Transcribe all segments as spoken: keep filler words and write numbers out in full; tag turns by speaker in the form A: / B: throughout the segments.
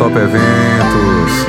A: Top Eventos.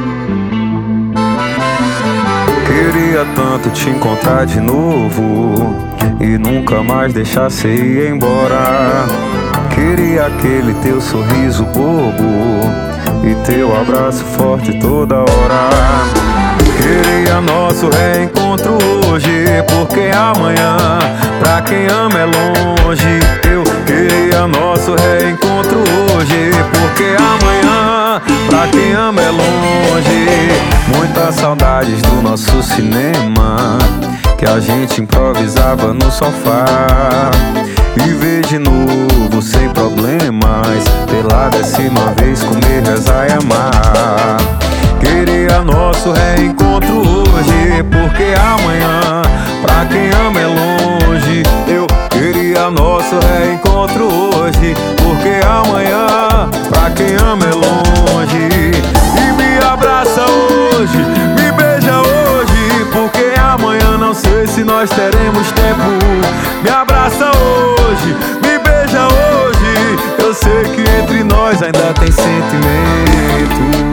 A: Queria tanto te encontrar de novo e nunca mais deixar cê ir embora. Queria aquele teu sorriso bobo e teu abraço forte toda hora. Queria nosso reencontro hoje, porque amanhã pra quem ama é longe. Eu queria nosso reencontro hoje, porque amanhã pra quem ama é longe. Muitas saudades do nosso cinema, que a gente improvisava no sofá. Viver de novo sem problemas, pela décima vez comer, rezar e amar. Queria nosso reencontro hoje, porque amanhã pra quem ama é longe. Eu queria nosso reencontro hoje, porque amanhã pra quem ama é longe. E me abraça hoje, me beija hoje, porque amanhã não sei se nós teremos tempo. Me abraça hoje, me beija hoje, eu sei que entre nós ainda tem sentimento.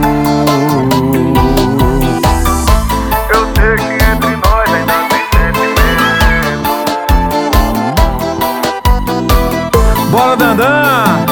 A: Eu sei que entre nós ainda tem sentimento. Bora, Dandan!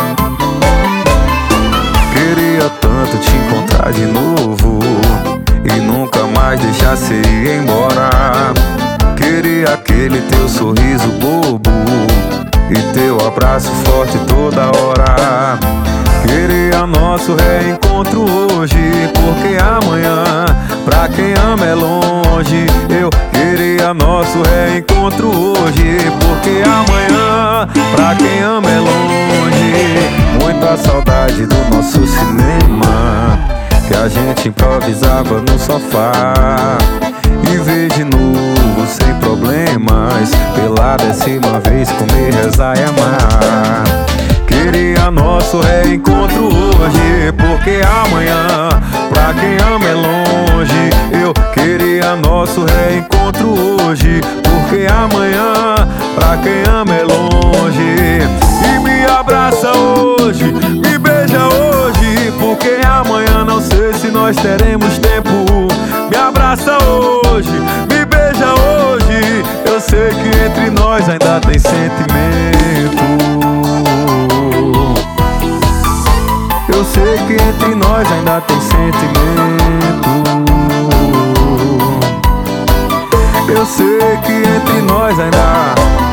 A: Queria tanto te encontrar de novo e nunca mais deixar cê ir embora. Queria aquele teu sorriso bobo e teu abraço forte toda hora. Queria nosso reencontro hoje, porque amanhã pra quem ama é longe. Eu queria nosso reencontro hoje, porque amanhã pra quem ama é longe. Muita saudade do nosso cinema, que a gente improvisava no sofá. E ver de novo sem problemas, pela décima vez comer, rezar e amar. Queria nosso reencontro hoje, porque amanhã pra quem ama é longe. Eu queria nosso reencontro hoje, porque amanhã pra quem ama é longe. E me abraça hoje, me beija hoje, porque amanhã não sei se nós teremos tempo. Me abraça hoje, me beija hoje, eu sei que entre nós ainda tem sentimento. Eu sei que entre nós ainda tem sentimento. Eu sei que entre nós ainda